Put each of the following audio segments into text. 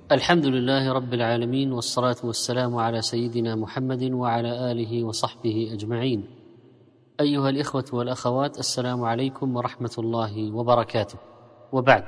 الحمد لله رب العالمين، والصلاة والسلام على سيدنا محمد وعلى آله وصحبه أجمعين. أيها الإخوة والأخوات، السلام عليكم ورحمة الله وبركاته. وبعد،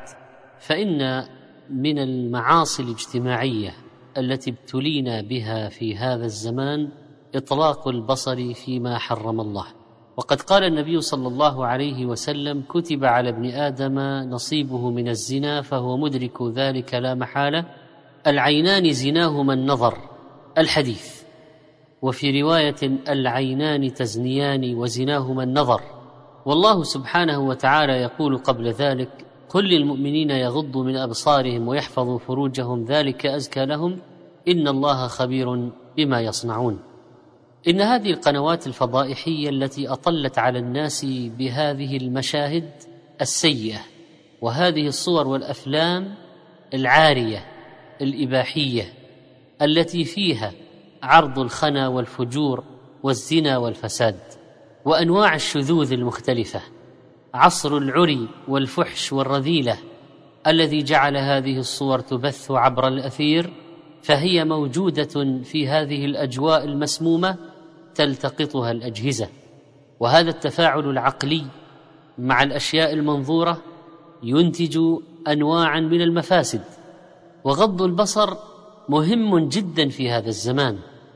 فإن من المعاصي الاجتماعية التي ابتلينا بها في هذا الزمان إطلاق البصر فيما حرم الله. وقد قال النبي صلى الله عليه وسلم: كتب على ابن آدم نصيبه من الزنا فهو مدرك ذلك لا محالة، العينان زناهما النظر، الحديث. وفي رواية: العينان تزنيان وزناهما النظر. والله سبحانه وتعالى يقول قبل ذلك: قل للمؤمنين يغضوا من أبصارهم ويحفظوا فروجهم ذلك أزكى لهم إن الله خبير بما يصنعون. إن هذه القنوات الفضائحية التي أطلت على الناس بهذه المشاهد السيئة وهذه الصور والأفلام العارية الإباحية التي فيها عرض الخنا والفجور والزنا والفساد وأنواع الشذوذ المختلفة، عصر العري والفحش والرذيلة الذي جعل هذه الصور تبث عبر الأثير، فهي موجودة في هذه الأجواء المسمومة تلتقطها الأجهزة. وهذا التفاعل العقلي مع الأشياء المنظورة ينتج أنواعا من المفاسد. وغض البصر مهم جدا في هذا الزمان،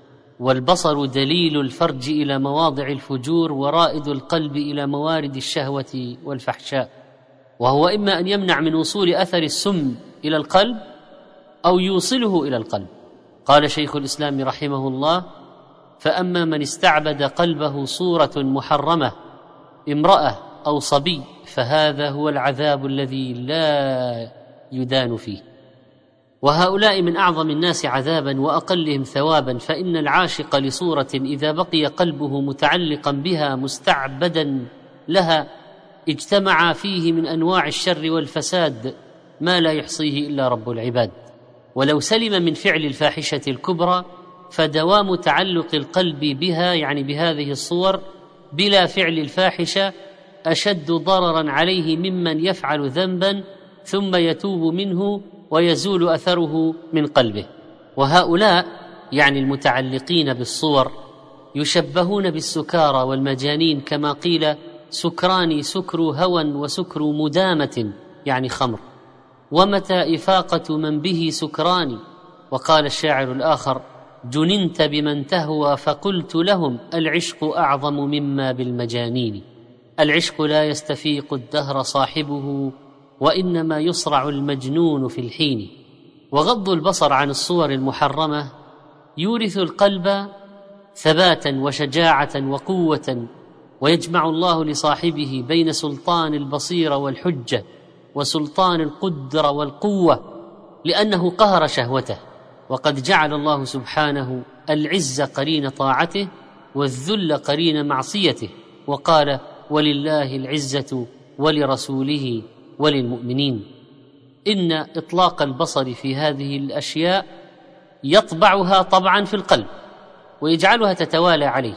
والبصر دليل الفرج إلى مواضع الفجور ورائد القلب إلى موارد الشهوة والفحشاء، وهو إما أن يمنع من وصول أثر السم إلى القلب أو يوصله إلى القلب. قال شيخ الإسلام رحمه الله: فأما من استعبد قلبه صورة محرمة، امرأة أو صبي، فهذا هو العذاب الذي لا يدان فيه. وهؤلاء من أعظم الناس عذابا وأقلهم ثوابا، فإن العاشق لصورة إذا بقي قلبه متعلقا بها مستعبدا لها اجتمع فيه من أنواع الشر والفساد ما لا يحصيه إلا رب العباد. ولو سلم من فعل الفاحشة الكبرى، فدوام تعلق القلب بها، يعني بهذه الصور، بلا فعل الفاحشة أشد ضررا عليه ممن يفعل ذنبا ثم يتوب منه ويزول أثره من قلبه. وهؤلاء يعني المتعلقين بالصور يشبهون بالسكارى والمجانين، كما قيل: سكران سكر هوى وسكر مدامة، يعني خمر، ومتى إفاقة من به سكران. وقال الشاعر الآخر: جننت بمن تهوى فقلت لهم العشق أعظم مما بالمجانين. العشق لا يستفيق الدهر صاحبه، وإنما يصرع المجنون في الحين. وغض البصر عن الصور المحرمة يورث القلب ثباتا وشجاعة وقوة، ويجمع الله لصاحبه بين سلطان البصيرة والحجة وسلطان القدرة والقوة، لأنه قهر شهوته. وقد جعل الله سبحانه العز قرين طاعته والذل قرين معصيته، وقال: ولله العزة ولرسوله وللمؤمنين. إن إطلاق البصر في هذه الأشياء يطبعها طبعا في القلب ويجعلها تتوالى عليه،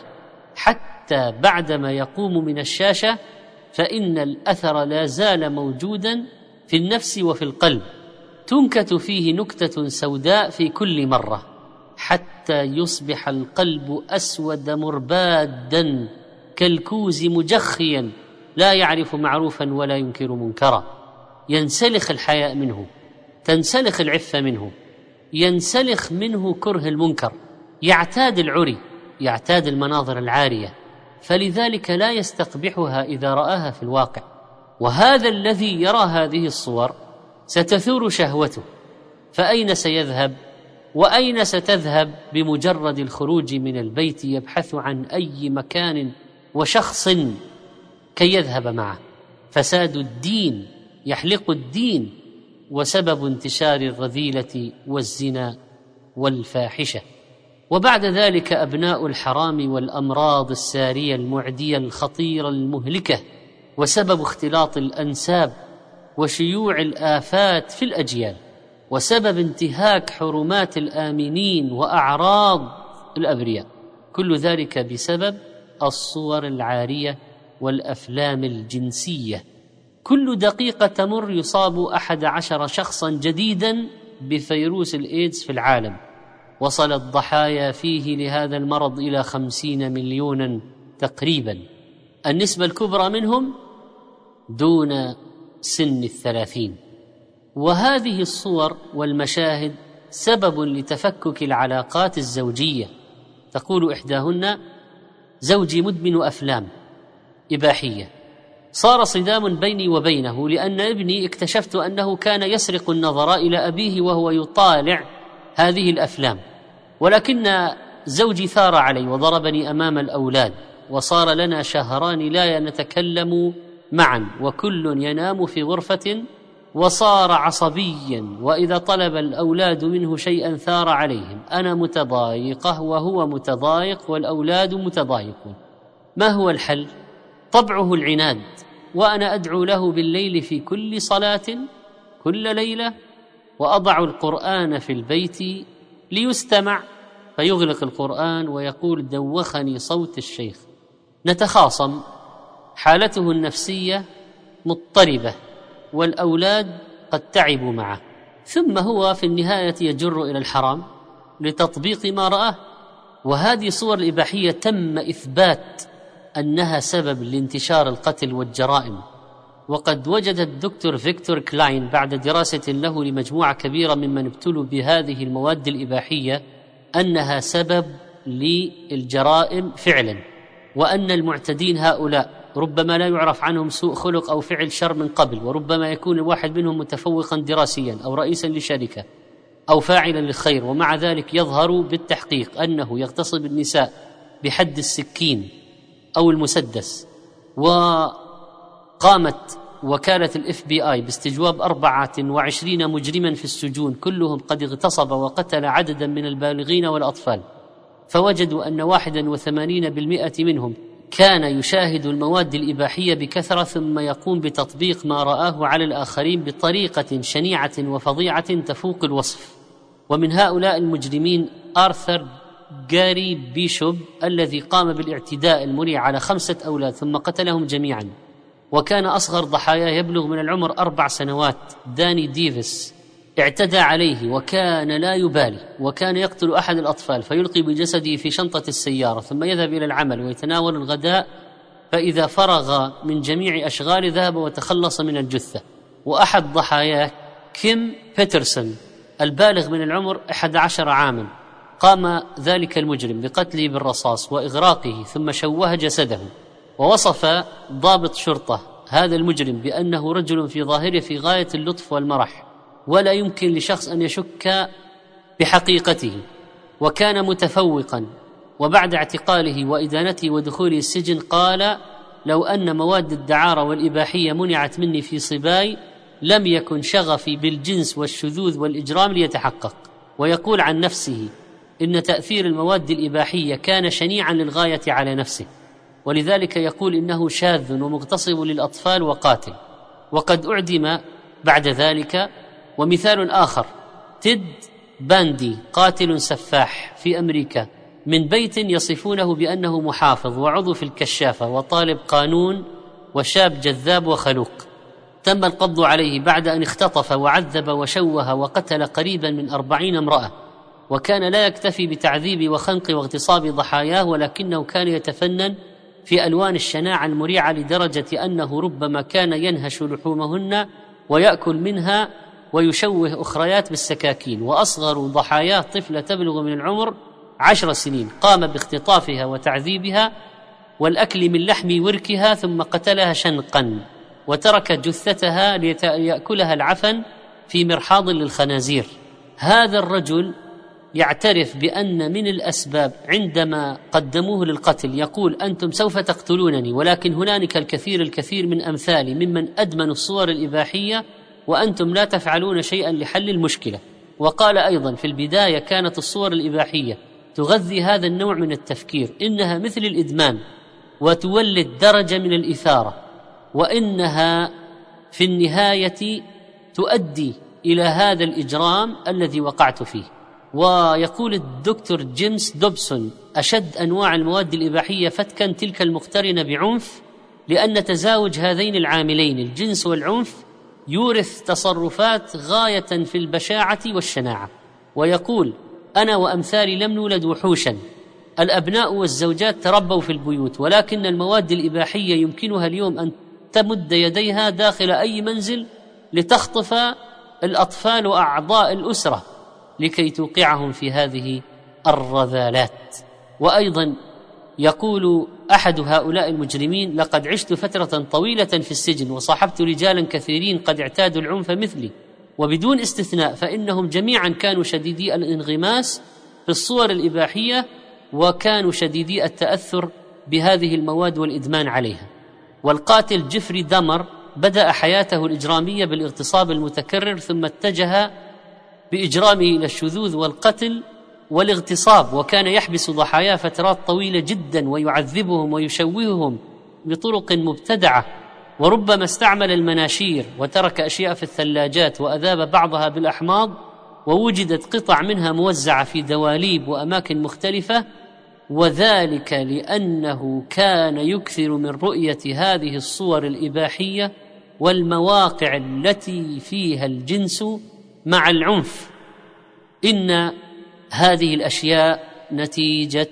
حتى بعدما يقوم من الشاشة فإن الأثر لا زال موجودا في النفس وفي القلب، تنكت فيه نكتة سوداء في كل مرة، حتى يصبح القلب أسود مربادا كالكوز مجخيا لا يعرف معروفا ولا ينكر منكرا. ينسلخ الحياء منه، تنسلخ العفة منه، ينسلخ منه كره المنكر، يعتاد العري، يعتاد المناظر العارية، فلذلك لا يستقبحها إذا رآها في الواقع. وهذا الذي يرى هذه الصور ستثور شهوته، فأين سيذهب وأين ستذهب بمجرد الخروج من البيت؟ يبحث عن أي مكان وشخص كي يذهب معه. فساد الدين يحلق الدين، وسبب انتشار الرذيلة والزنا والفاحشة. وبعد ذلك أبناء الحرام والأمراض السارية المعدية الخطيرة المهلكة، وسبب اختلاط الأنساب وشيوع الآفات في الأجيال، وسبب انتهاك حرمات الآمنين وأعراض الأبرياء. كل ذلك بسبب الصور العارية والأفلام الجنسية. كل دقيقة تمر يصاب 11 شخصا جديدا بفيروس الإيدز في العالم، وصل الضحايا فيه لهذا المرض إلى 50 مليونا تقريبا، النسبة الكبرى منهم دون سن 30. وهذه الصور والمشاهد سبب لتفكك العلاقات الزوجية. تقول إحداهن: زوجي مدمن أفلام إباحية، صار صدام بيني وبينه لأن ابني اكتشفت أنه كان يسرق النظر إلى أبيه وهو يطالع هذه الأفلام، ولكن زوجي ثار علي وضربني أمام الأولاد، وصار لنا شهران لا نتكلم معا، وكل ينام في غرفة، وصار عصبيا، وإذا طلب الأولاد منه شيئا ثار عليهم. أنا متضايقة وهو متضايق والأولاد متضايقون. ما هو الحل؟ طبعه العناد، وأنا أدعو له بالليل في كل صلاة كل ليلة، وأضع القرآن في البيت ليستمع، فيغلق القرآن ويقول: دوخني صوت الشيخ. نتخاصم، حالته النفسية مضطربة والأولاد قد تعبوا معه، ثم هو في النهاية يجر إلى الحرام لتطبيق ما رآه. وهذه صور الإباحية تم إثبات أنها سبب لانتشار القتل والجرائم. وقد وجد الدكتور فيكتور كلاين بعد دراسة له لمجموعة كبيرة ممن ابتلوا بهذه المواد الإباحية أنها سبب للجرائم فعلا، وأن المعتدين هؤلاء ربما لا يعرف عنهم سوء خلق أو فعل شر من قبل، وربما يكون الواحد منهم متفوقا دراسيا أو رئيسا لشركة أو فاعلا للخير، ومع ذلك يظهر بالتحقيق أنه يغتصب النساء بحد السكين أو المسدس. وقامت وكالة الFBI باستجواب 24 مجرما في السجون، كلهم قد اغتصب وقتل عددا من البالغين والأطفال، فوجدوا أن 81% منهم كان يشاهد المواد الإباحية بكثرة ثم يقوم بتطبيق ما رآه على الآخرين بطريقة شنيعة وفظيعة تفوق الوصف. ومن هؤلاء المجرمين آرثر جاري بيشوب الذي قام بالاعتداء المريع على 5 أولاد ثم قتلهم جميعا، وكان أصغر ضحايا يبلغ من العمر 4 سنوات. داني ديفيس اعتدى عليه وكان لا يبالي، وكان يقتل أحد الأطفال فيلقي بجسده في شنطة السيارة ثم يذهب إلى العمل ويتناول الغداء، فإذا فرغ من جميع أشغاله ذهب وتخلص من الجثة. وأحد ضحاياه كيم بيترسون البالغ من العمر 11 عاما، قام ذلك المجرم بقتله بالرصاص وإغراقه ثم شوه جسده. ووصف ضابط شرطة هذا المجرم بأنه رجل في ظاهره في غاية اللطف والمرح، ولا يمكن لشخص أن يشك بحقيقته، وكان متفوقا. وبعد اعتقاله وإدانته ودخوله السجن قال: لو أن مواد الدعارة والإباحية منعت مني في صباي لم يكن شغفي بالجنس والشذوذ والإجرام ليتحقق. ويقول عن نفسه إن تأثير المواد الإباحية كان شنيعا للغاية على نفسه، ولذلك يقول إنه شاذ ومغتصب للأطفال وقاتل. وقد أعدم بعد ذلك. ومثال آخر تيد باندي، قاتل سفاح في أمريكا، من بيت يصفونه بأنه محافظ وعضو في الكشافة وطالب قانون وشاب جذاب وخلوق. تم القبض عليه بعد أن اختطف وعذب وشوه وقتل قريبا من 40 امرأة، وكان لا يكتفي بتعذيب وخنق واغتصاب ضحاياه، ولكنه كان يتفنن في ألوان الشناعة المريعة لدرجة أنه ربما كان ينهش لحومهن ويأكل منها ويشوه أخريات بالسكاكين. وأصغر ضحاياه طفلة تبلغ من العمر 10 سنين، قام باختطافها وتعذيبها والأكل من لحم وركها ثم قتلها شنقا، وترك جثتها ليأكلها العفن في مرحاض للخنازير. هذا الرجل يعترف بأن من الأسباب عندما قدموه للقتل يقول: أنتم سوف تقتلونني، ولكن هنالك الكثير من أمثالي ممن أدمنوا الصور الإباحية وأنتم لا تفعلون شيئا لحل المشكلة. وقال أيضا: في البداية كانت الصور الإباحية تغذي هذا النوع من التفكير، إنها مثل الإدمان وتولد درجة من الإثارة، وإنها في النهاية تؤدي إلى هذا الإجرام الذي وقعت فيه. ويقول الدكتور جيمس دوبسون: أشد أنواع المواد الإباحية فتكا تلك المقترنة بعنف، لأن تزاوج هذين العاملين الجنس والعنف يورث تصرفات غاية في البشاعة والشناعة، ويقول: أنا وأمثالي لم نولد وحوشا، الأبناء والزوجات تربوا في البيوت، ولكن المواد الإباحية يمكنها اليوم أن تمد يديها داخل أي منزل لتخطف الأطفال وأعضاء الأسرة لكي توقعهم في هذه الرذالات. وأيضا يقول أحد هؤلاء المجرمين: لقد عشت فترة طويلة في السجن وصاحبت رجالا كثيرين قد اعتادوا العنف مثلي، وبدون استثناء فإنهم جميعا كانوا شديدي الانغماس في الصور الإباحية، وكانوا شديدي التأثر بهذه المواد والإدمان عليها. والقاتل جيفري دامر بدأ حياته الإجرامية بالاغتصاب المتكرر، ثم اتجه بإجرامه إلى الشذوذ والقتل والاغتصاب، وكان يحبس ضحاياه فترات طويلة جدا ويعذبهم ويشوههم بطرق مبتدعة، وربما استعمل المناشير وترك أشياء في الثلاجات وأذاب بعضها بالأحماض، ووجدت قطع منها موزعة في دواليب وأماكن مختلفة، وذلك لأنه كان يكثر من رؤية هذه الصور الإباحية والمواقع التي فيها الجنس مع العنف. إن هذه الأشياء نتيجة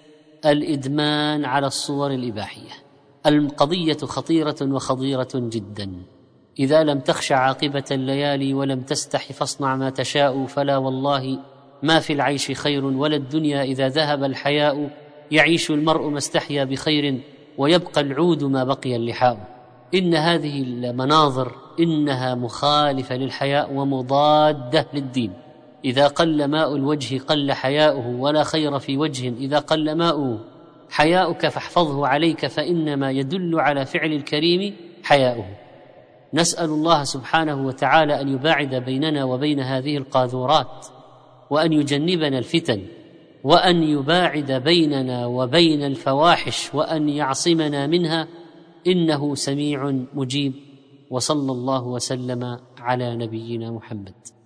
الإدمان على الصور الإباحية. القضية خطيرة وخطيرة جدا. إذا لم تخش عاقبة الليالي ولم تستح فاصنع ما تشاء، فلا والله ما في العيش خير، ولا الدنيا إذا ذهب الحياء، يعيش المرء ما استحيا بخير، ويبقى العود ما بقي اللحاء. إن هذه المناظر إنها مخالفة للحياء ومضادة للدين. إذا قل ماء الوجه قل حياؤه، ولا خير في وجه إذا قل ماؤه. حياؤك فاحفظه عليك، فإنما يدل على فعل الكريم حياؤه. نسأل الله سبحانه وتعالى أن يباعد بيننا وبين هذه القاذورات، وأن يجنبنا الفتن، وأن يباعد بيننا وبين الفواحش، وأن يعصمنا منها، إنه سميع مجيب. وصلى الله وسلم على نبينا محمد.